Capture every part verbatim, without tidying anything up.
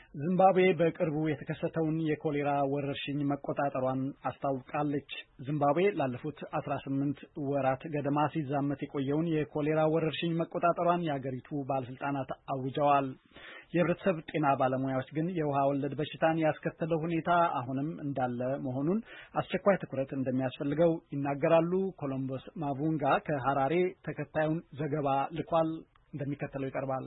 ዚምባብዌ በቅርቡ የተከሰተውን የኮሌራ ወረርሽኝ መቆጣጠሯን አስታውቃለች። ዚምባብዌ ላለፉት አስራ ስምንት ወራት ገደማ ሲዛመት የቆየውን የኮሌራ ወረርሽኝ መቆጣጠሯን የአገሪቱ ባለስልጣናት አውጀዋል። የህብረተሰብ ጤና ባለሙያዎች ግን የውሃ ወለድ በሽታን ያስከተለው ሁኔታ አሁንም እንዳለ መሆኑን አስቸኳይ ትኩረት እንደሚያስፈልገው ይናገራሉ። ኮሎምቦስ ማቡንጋ ከሐራሬ ተከታዩን ዘገባ ልኳል፣ እንደሚከተለው ይቀርባል።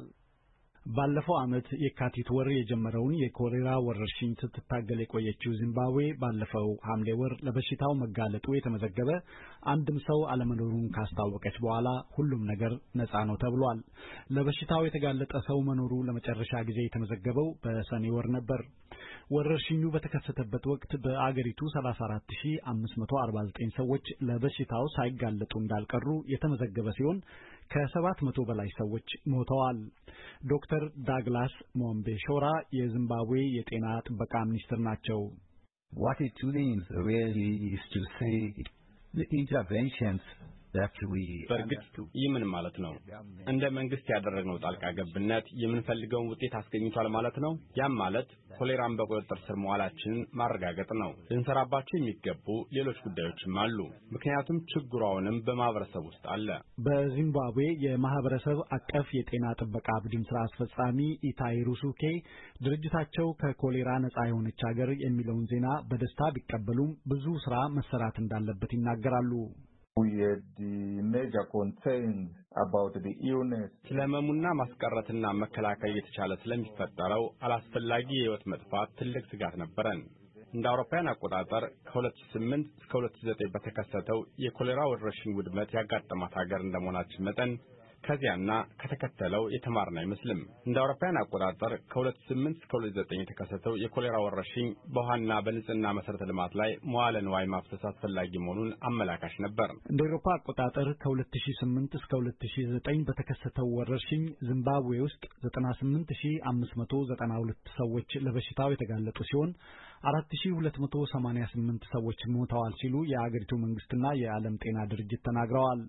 ባለፈው ዓመት የካቲት ወር የጀመረውን የኮሌራ ወረርሽኝ ስትታገል የቆየችው ዚምባብዌ ባለፈው ሐምሌ ወር ለበሽታው መጋለጡ የተመዘገበ አንድም ሰው አለመኖሩን ካስታወቀች በኋላ ሁሉም ነገር ነፃ ነው ተብሏል። ለበሽታው የተጋለጠ ሰው መኖሩ ለመጨረሻ ጊዜ የተመዘገበው በሰኔ ወር ነበር። ወረርሽኙ በተከሰተበት ወቅት በአገሪቱ ሰላሳ አራት ሺህ አምስት መቶ አርባ ዘጠኝ ሰዎች ለበሽታው ሳይጋለጡ እንዳልቀሩ የተመዘገበ ሲሆን ከሰባት መቶ በላይ ሰዎች ሞተዋል። ዶክተር ዳግላስ ሞምቤሾራ የዚምባብዌ የጤና ጥበቃ ሚኒስትር ናቸው። What it means really is to say the interventions that we በርግጥ ይህ ምን ማለት ነው? እንደ መንግስት ያደረግነው ጣልቃ ገብነት የምንፈልገውን ውጤት አስገኝቷል ማለት ነው። ያም ማለት ኮሌራን በቁጥጥር ስር መዋላችንን ማረጋገጥ ነው። ልንሰራባቸው የሚገቡ ሌሎች ጉዳዮችም አሉ። ምክንያቱም ችግሩ አሁንም በማህበረሰብ ውስጥ አለ። በዚምባብዌ የማህበረሰብ አቀፍ የጤና ጥበቃ ቡድን ስራ አስፈጻሚ ኢታይ ሩሱኬ ድርጅታቸው ከኮሌራ ነፃ የሆነች ሀገር የሚለውን ዜና በደስታ ቢቀበሉም ብዙ ስራ መሰራት እንዳለበት ይናገራሉ። We had the major concerns about the illness. ስለመሙና ማስቀረትና መከላከል የተቻለ ስለሚፈጠረው አላስፈላጊ የህይወት መጥፋት ትልቅ ስጋት ነበረን። እንደ አውሮፓውያን አቆጣጠር ከሁለት ሺህ ስምንት እስከ ሁለት ሺህ ዘጠኝ በተከሰተው የኮሌራ ወረርሽኝ ውድመት ያጋጠማት ሀገር እንደመሆናችን መጠን ከዚያና ከተከተለው የተማርና አይመስልም። እንደ አውሮፓውያን አቆጣጠር ከሁለት ሺህ ስምንት እስከ ሁለት ሺህ ዘጠኝ የተከሰተው የኮሌራ ወረርሽኝ በውሃና በንጽህና መሰረተ ልማት ላይ መዋለ ንዋይ ማፍሰስ አስፈላጊ መሆኑን አመላካሽ ነበር። እንደ አውሮፓ አቆጣጠር ከሁለት ሺህ ስምንት እስከ ሁለት ሺህ ዘጠኝ በተከሰተው ወረርሽኝ ዚምባብዌ ውስጥ ዘጠና ስምንት ሺህ አምስት መቶ ዘጠና ሁለት ሰዎች ለበሽታው የተጋለጡ ሲሆን አራት ሺህ ሁለት መቶ ሰማንያ ስምንት ሰዎች ሞተዋል ሲሉ የአገሪቱ መንግስትና የዓለም ጤና ድርጅት ተናግረዋል።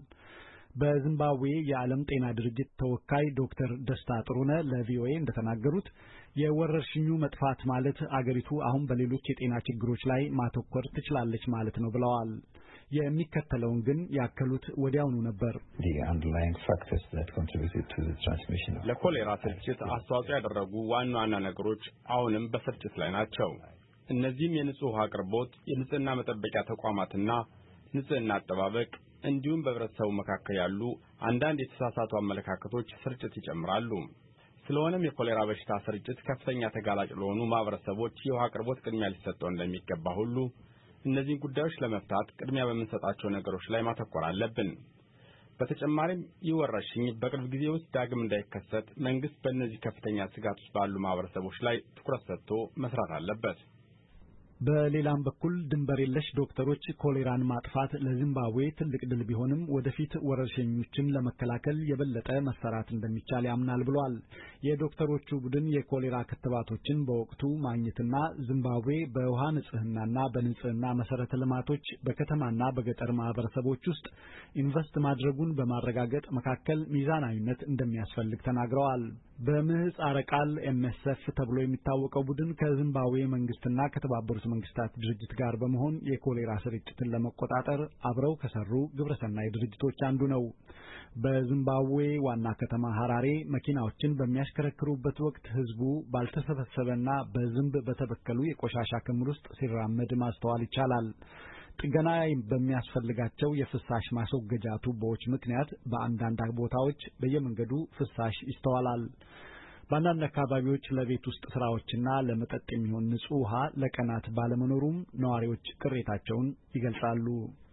በዚምባብዌ የዓለም ጤና ድርጅት ተወካይ ዶክተር ደስታ ጥሩነ ለቪኦኤ እንደተናገሩት የወረርሽኙ መጥፋት ማለት አገሪቱ አሁን በሌሎች የጤና ችግሮች ላይ ማተኮር ትችላለች ማለት ነው ብለዋል። የሚከተለውን ግን ያከሉት ወዲያውኑ ነበር። The underlying factors that contributed to the transmission of ለኮሌራ ስርጭት አስተዋጽኦ ያደረጉ ዋና ዋና ነገሮች አሁንም በስርጭት ላይ ናቸው። እነዚህም የንጹህ ውሃ አቅርቦት፣ የንጽህና መጠበቂያ ተቋማትና ንጽህና አጠባበቅ እንዲሁም በህብረተሰቡ መካከል ያሉ አንዳንድ የተሳሳቱ አመለካከቶች ስርጭት ይጨምራሉ። ስለሆነም የኮሌራ በሽታ ስርጭት ከፍተኛ ተጋላጭ ለሆኑ ማህበረሰቦች የውሃ አቅርቦት ቅድሚያ ሊሰጠው እንደሚገባ ሁሉ እነዚህን ጉዳዮች ለመፍታት ቅድሚያ በምንሰጣቸው ነገሮች ላይ ማተኮር አለብን። በተጨማሪም ይህ ወረርሽኝ በቅርብ ጊዜ ውስጥ ዳግም እንዳይከሰት መንግስት በእነዚህ ከፍተኛ ስጋት ውስጥ ባሉ ማህበረሰቦች ላይ ትኩረት ሰጥቶ መስራት አለበት። በሌላም በኩል ድንበር የለሽ ዶክተሮች ኮሌራን ማጥፋት ለዚምባብዌ ትልቅ ድል ቢሆንም ወደፊት ወረርሽኞችን ለመከላከል የበለጠ መሰራት እንደሚቻል ያምናል ብሏል። የዶክተሮቹ ቡድን የኮሌራ ክትባቶችን በወቅቱ ማግኘትና ዚምባብዌ በውሃ ንጽህናና በንጽህና መሰረተ ልማቶች በከተማና በገጠር ማህበረሰቦች ውስጥ ኢንቨስት ማድረጉን በማረጋገጥ መካከል ሚዛናዊነት እንደሚያስፈልግ ተናግረዋል። በምህጻረ ቃል ኤም ኤስ ኤፍ ተብሎ የሚታወቀው ቡድን ከዚምባብዌ መንግስትና ከተባበሩት መንግስታት ድርጅት ጋር በመሆን የኮሌራ ስርጭትን ለመቆጣጠር አብረው ከሰሩ ግብረሰናይ ድርጅቶች አንዱ ነው። በዚምባብዌ ዋና ከተማ ሐራሬ መኪናዎችን በሚያሽከረክሩበት ወቅት ህዝቡ ባልተሰበሰበና በዝንብ በተበከሉ የቆሻሻ ክምር ውስጥ ሲራመድ ማስተዋል ይቻላል። ጥገና በሚያስፈልጋቸው የፍሳሽ ማስወገጃ ቱቦዎች ምክንያት በአንዳንድ ቦታዎች በየመንገዱ ፍሳሽ ይስተዋላል። በአንዳንድ አካባቢዎች ለቤት ውስጥ ስራዎችና ለመጠጥ የሚሆን ንጹህ ውሃ ለቀናት ባለመኖሩም ነዋሪዎች ቅሬታቸውን ይገልጻሉ።